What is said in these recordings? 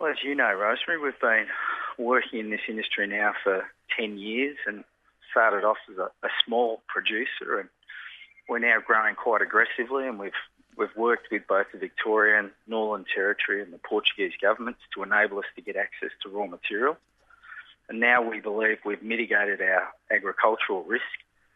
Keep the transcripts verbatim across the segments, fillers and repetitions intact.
Well, as you know, Rosemary, we've been working in this industry now for ten years and started off as a, a small producer, and we're now growing quite aggressively, and we've we've worked with both the Victorian, Northern Territory and the Portuguese governments to enable us to get access to raw material. And now we believe we've mitigated our agricultural risk.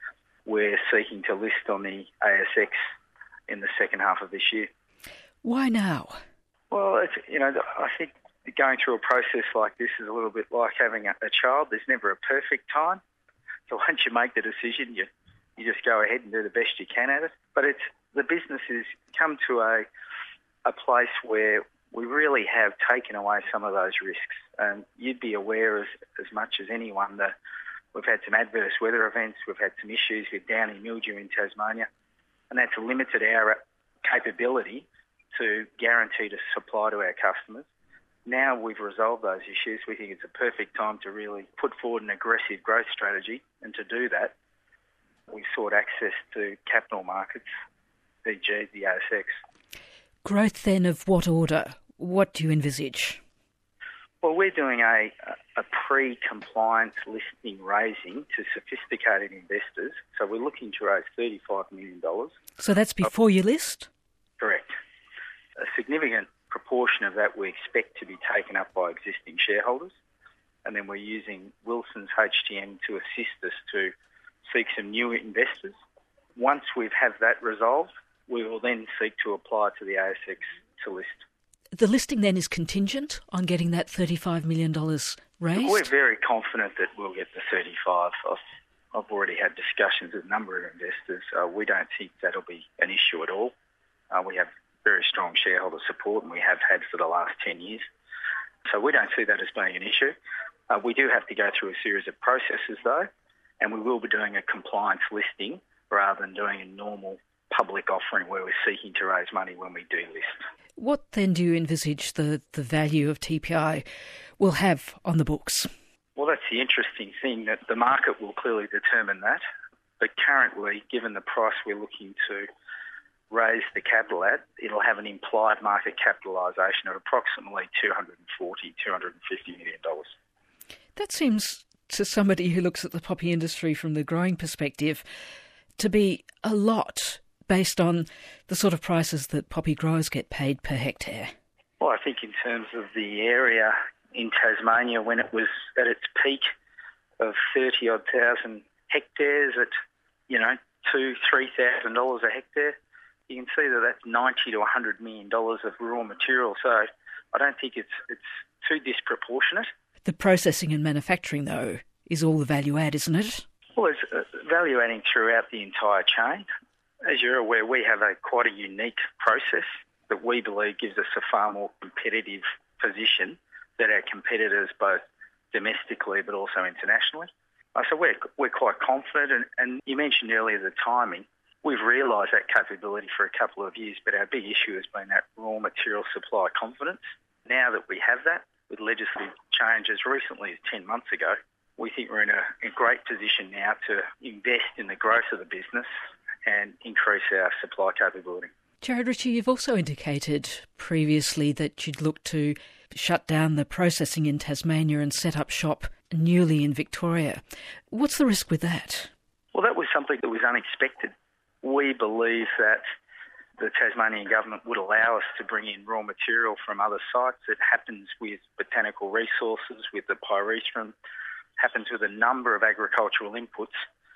We're seeking to list on the A S X in the second half of this year. Why now? Well, it's, you know, I think going through a process like this is a little bit like having a, a child. There's never a perfect time. So once you make the decision, you you just go ahead and do the best you can at it. But it's the business has come to a a place where we really have taken away some of those risks. And you'd be aware as, as much as anyone that we've had some adverse weather events, we've had some issues with downy mildew in Tasmania, and that's limited our capability to guarantee to supply to our customers. Now we've resolved those issues, we think it's a perfect time to really put forward an aggressive growth strategy, and to do that, we sought access to capital markets, for example the A S X. Growth then of what order? What do you envisage? Well, we're doing a, a pre-compliance listing raising to sophisticated investors. So we're looking to raise thirty-five million dollars. So that's before you list? Correct. A significant proportion of that we expect to be taken up by existing shareholders. And then we're using Wilson's H T M to assist us to seek some new investors. Once we've have that resolved, we will then seek to apply to the A S X to list. The listing then is contingent on getting that thirty-five million dollars raised? We're very confident that we'll get the thirty-five. I've, I've already had discussions with a number of investors. Uh, we don't think that'll be an issue at all. Uh, we have very strong shareholder support, and we have had for the last ten years. So we don't see that as being an issue. Uh, we do have to go through a series of processes, though, and we will be doing a compliance listing rather than doing a normal public offering where we're seeking to raise money when we do list. What then do you envisage the, the value of T P I will have on the books? Well, that's the interesting thing, that the market will clearly determine that. But currently, given the price we're looking to raise the capital at, it'll have an implied market capitalisation of approximately two hundred forty, two hundred fifty million dollars. That seems, to somebody who looks at the poppy industry from the growing perspective, to be a lot based on the sort of prices that poppy growers get paid per hectare. Well, I think in terms of the area in Tasmania, when it was at its peak of thirty odd thousand hectares at, you know, two, three thousand dollars a hectare, you can see that that's ninety to one hundred million dollars of raw material. So I don't think it's it's too disproportionate. The processing and manufacturing, though, is all the value add, isn't it? Well, it's uh, value adding throughout the entire chain. As you're aware, we have a quite a unique process that we believe gives us a far more competitive position than our competitors, both domestically but also internationally. Uh, so we're we're quite confident. And, and you mentioned earlier the timing. We've realised that capability for a couple of years, but our big issue has been that raw material supply confidence. Now that we have that, with legislative change as recently as ten months ago, we think we're in a, a great position now to invest in the growth of the business and increase our supply capability. Jared Ritchie, you've also indicated previously that you'd look to shut down the processing in Tasmania and set up shop newly in Victoria. What's the risk with that? Well, that was something that was unexpected. We believe that the Tasmanian government would allow us to bring in raw material from other sites. It happens with botanical resources, with the pyrethrum, happens with a number of agricultural inputs.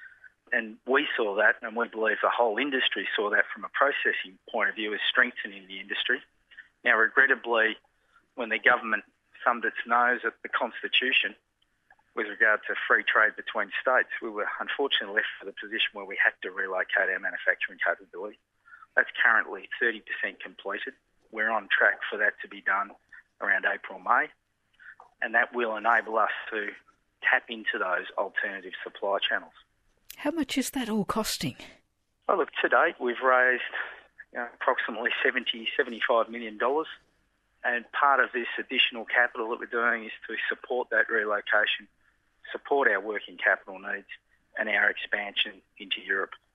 And we saw that, and we believe the whole industry saw that from a processing point of view as strengthening the industry. Now, regrettably, when the government thumbed its nose at the Constitution with regard to free trade between states, we were unfortunately left for the position where we had to relocate our manufacturing capability. That's currently thirty percent completed. We're on track for that to be done around April, May, and that will enable us to tap into those alternative supply channels. How much is that all costing? Well, look, to date we've raised you know, approximately seventy, seventy-five million dollars, and part of this additional capital that we're doing is to support that relocation, support our working capital needs and our expansion into Europe.